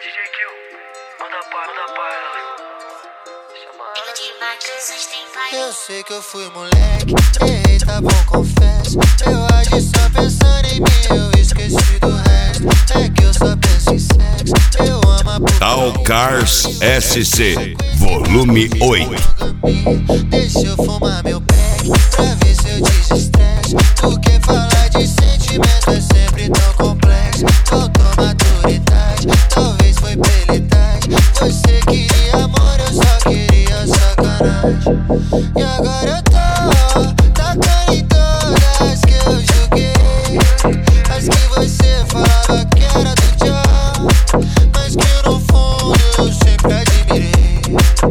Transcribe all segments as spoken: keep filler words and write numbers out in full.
D J Kill, manda pra, manda pra ela. Eu sei que eu fui moleque, errei, tá bom, confesso. Eu agi só pensando em mim, eu esqueci do resto. É que eu só penso em sexo, eu amo a puta. Talcars S C, volume oito. Deixa eu fumar meu pack, pra ver se eu desestresso. Porque falar de sentimento é sempre tão complexo. Faltou maturidade, talvez foi pela idade. Você queria amor, eu só queria sacanagem. E agora eu tô tacando em todas que eu joguei. As que você falava que era do diabo, mas que no fundo eu sempre admirei.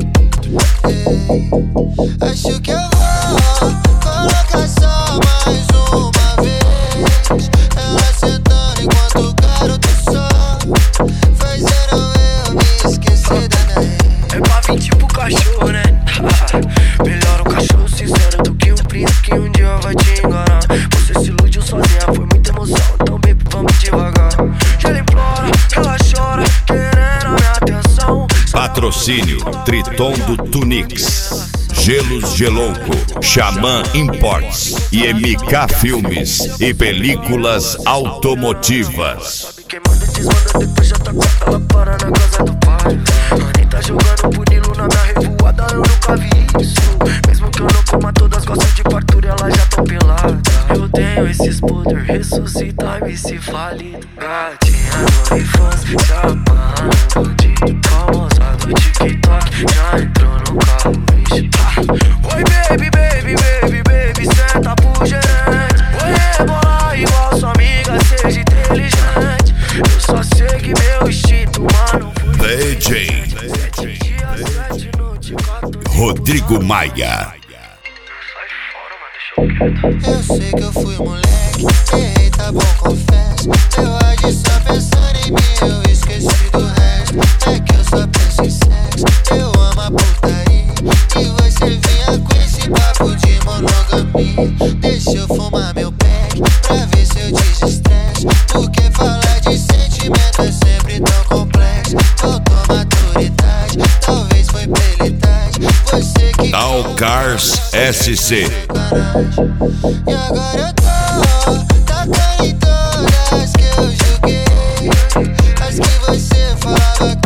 Acho que eu vou colocar só mais uma vez. Ela sentando enquanto o garoto só fazendo eu me esquecer da minha ex. É pra vir tipo cachorro, né? Melhor um cachorro sincero do que um príncipe que um dia vai te enganar. Você se iludiu sozinha, foi muita emoção, então baby, vamos devagar. Já ela implora, ela chora, querendo a minha atenção. Patrocínio Triton do Tunix, Gelos Gelouco, Xamã Imports e M K Filmes e Películas Automotivas. Sabe quem manda desmanda, depois já tá com ela para na casa do pai. A Anitta jogando punilo na minha revoada, eu nunca vi isso. Mesmo que eu não coma, todas gostam de fartura, elas já tão peladas. Eu tenho esses poder, ressuscitar e se falido. Gatinha no infância, chamando de famosa do TikTok, já entrou no carro, vixe. Oi baby, baby, baby, baby, senta pro gerente. Oi rebolar igual sua amiga, seja inteligente. Eu só sei que meu instinto, mano, foi D J Rodrigo Maia. Eu sei que eu fui moleque, errei, tá bom, confesso. Eu agi só pensando em mim, eu esqueci do resto. É que eu só penso em sexo, eu amo a putaria. E você vinha com esse papo de monogamia. Deixa eu fumar meu pack, pra ver se eu desestresso. Porque falar de sentimento é sempre tão complexo. Faltou maturidade, talvez foi pela idade. Você que Talcars S C. E agora eu tô tacando em todas que eu joguei. As que você falava